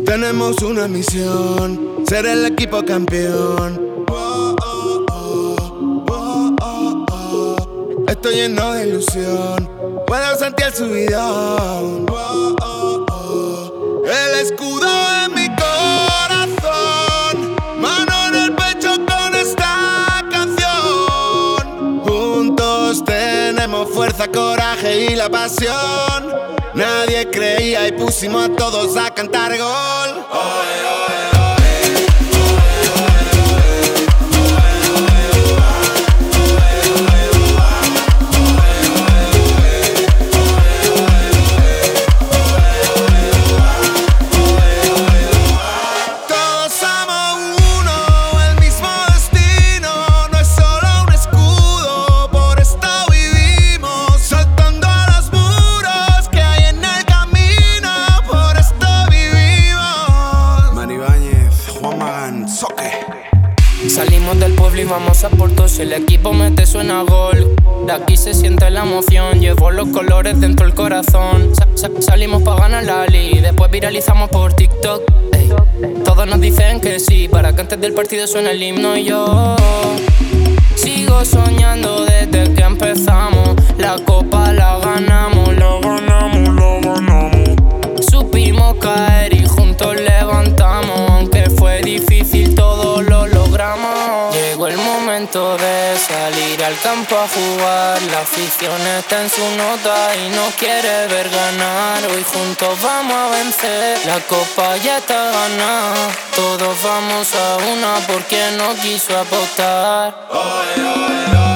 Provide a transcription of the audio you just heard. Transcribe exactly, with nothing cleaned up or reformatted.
Tenemos una misión, ser el equipo campeón. Oh, oh, oh, oh, oh, oh. Estoy lleno de ilusión, puedo sentir el subidón. Oh, oh, oh. El escudo en mi corazón, mano en el pecho con esta canción. Juntos tenemos fuerza, coraje y la pasión. Nadie creía y pusimos a todos a cantar gol. Oye, oye. Salimos del pueblo y vamos a por todos. Si el equipo mete suena gol. De aquí se siente la emoción. Llevo los colores dentro del corazón. Sa sa Salimos pa' ganar la li. Después viralizamos por TikTok. Ey. Todos nos dicen que sí, para que antes del partido suene el himno. Y yo sigo soñando desde que empezamos. La copa la ganamos, la ganamos, la ganamos. Supimos caer y juntos levantamos. Aunque fue difícil, todo lo logramos. Llegó el momento de salir al campo a jugar. La afición está en su nota y nos quiere ver ganar. Hoy juntos vamos a vencer, la copa ya está ganada. Todos vamos a una porque no quiso apostar. Oye, oye, oye.